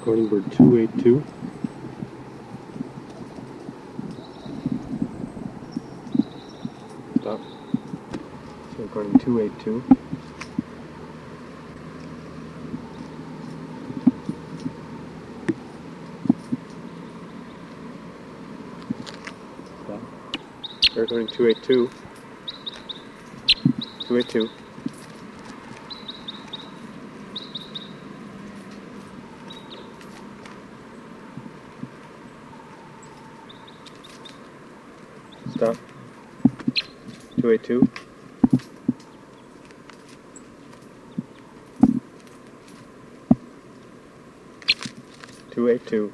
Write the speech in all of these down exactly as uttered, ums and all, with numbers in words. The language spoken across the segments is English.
Recording bird two eight two. Stop. So recording two eight two. Stop. So recording two eight two. two eight two. Stop. two eight two. two eight two.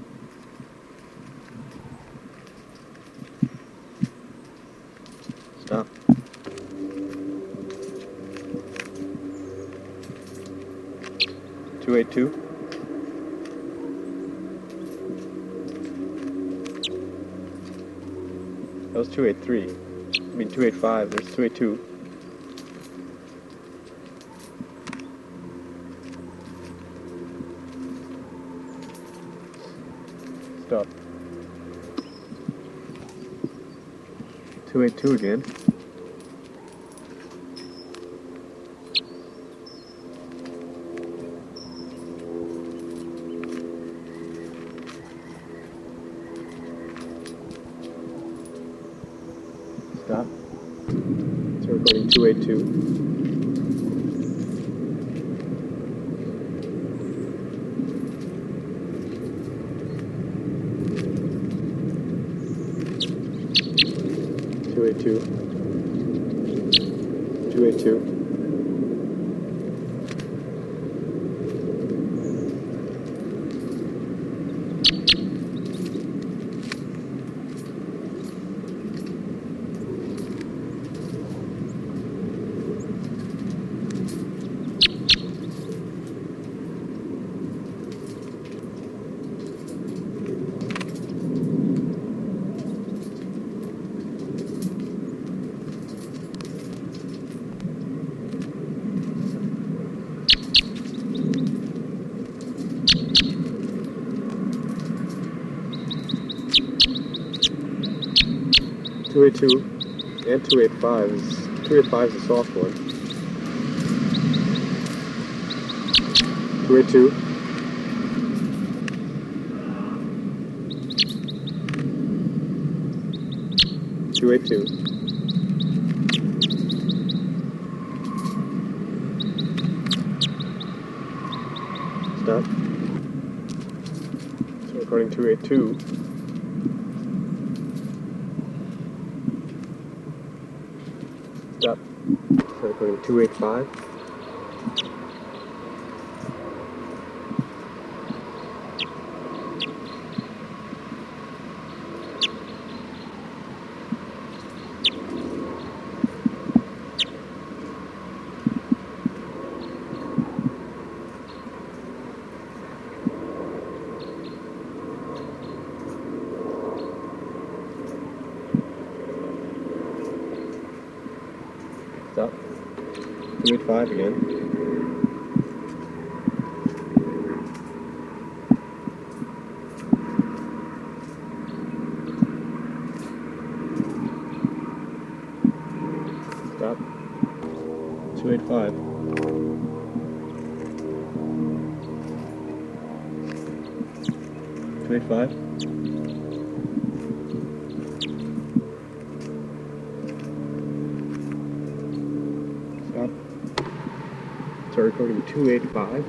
Stop. two eight two. That was two eight three. I mean two eight five, there's two eight two. Stop. two eight two again. Stop. So recording two eight two. two eight two. two eight two. two eight two and two eight five is two eight five is a soft one. two eight two. two eight two. Stop. So recording two eight two. Stop. So recording two eight five. Stop. two eight five again. Stop. two eight five. two eight five. Stop. So recording two eight five.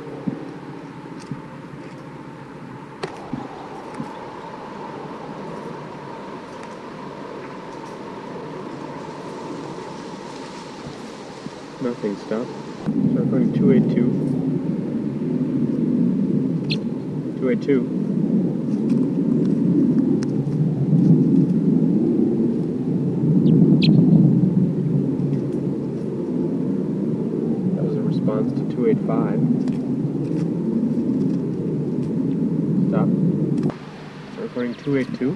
Nothing. Stop. So recording two eight two. two eight two. Response to two eight five. Stop. So recording two eight two.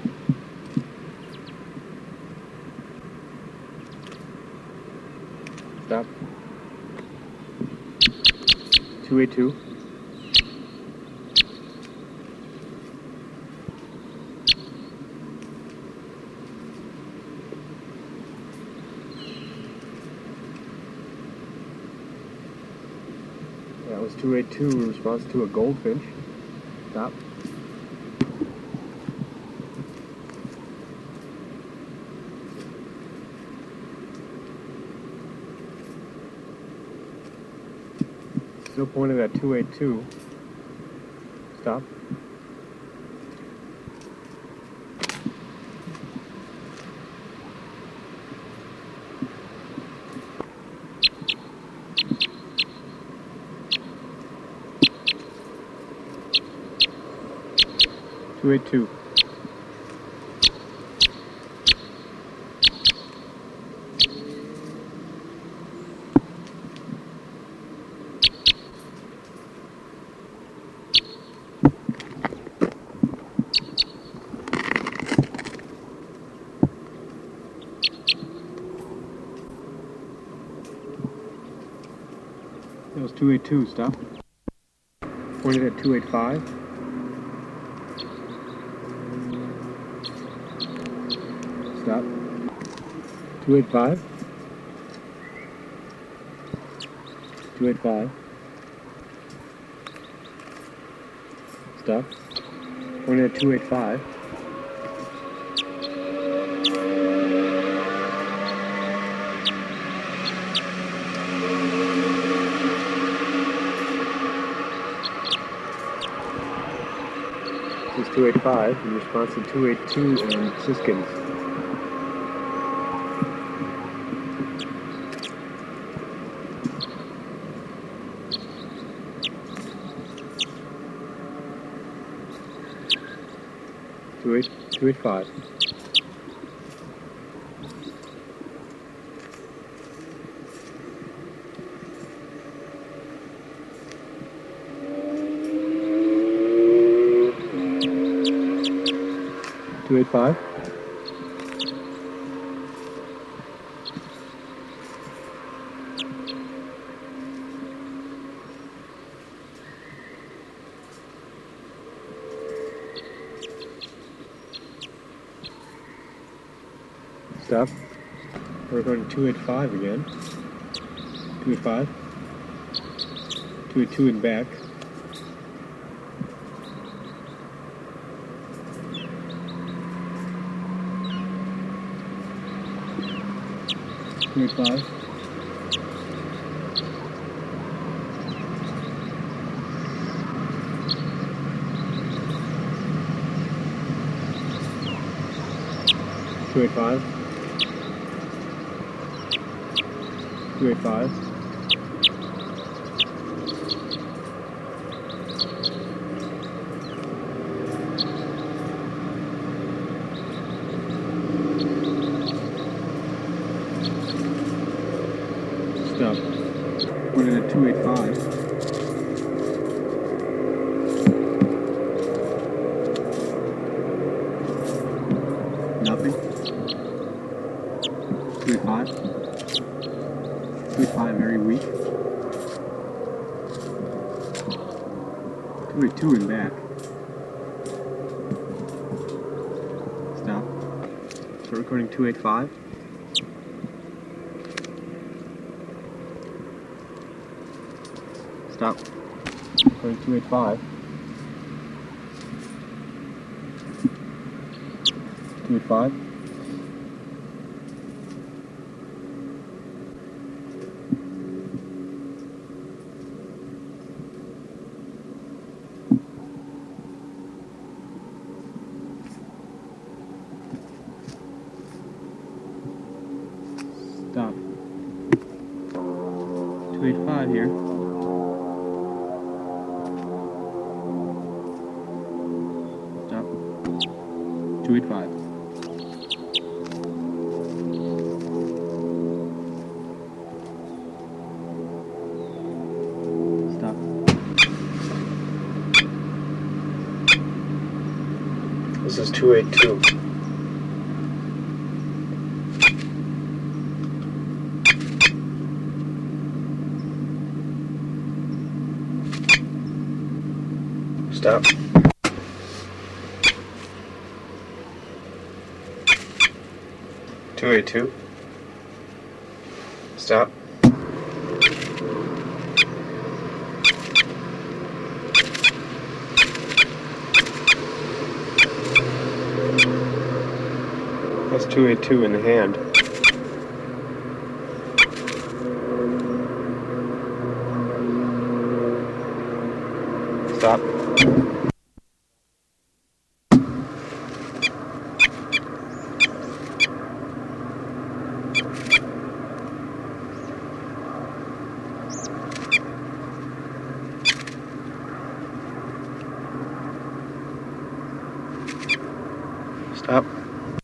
Stop. two eight two. That was two eight two in response to a goldfinch. Stop. Still pointed at two eight two. Stop. two eight two. That was two eight two, stop. Pointed at two eight five. Stop. two eight five. two eight five. Stop. Pointed at two eight five. This is two eight five in response to two eight two and Siskins. Two eight two eight five. Two eight five. Stop. We're going to two eight five again. two eight five. two eight two and back. two eight five. two eight five. two eight five. Stop. Put it at two eight five. Nothing. two eight five. two eight five very weak. two eight two and back. Stop. Start recording two eight five. Stop. Recording two eight five. two eight five. Stop. two eight five here. Stop. two eight five. Stop. This is two eight two. Stop. two eight two. Stop. two eighty-two in the hand. Stop. Stop.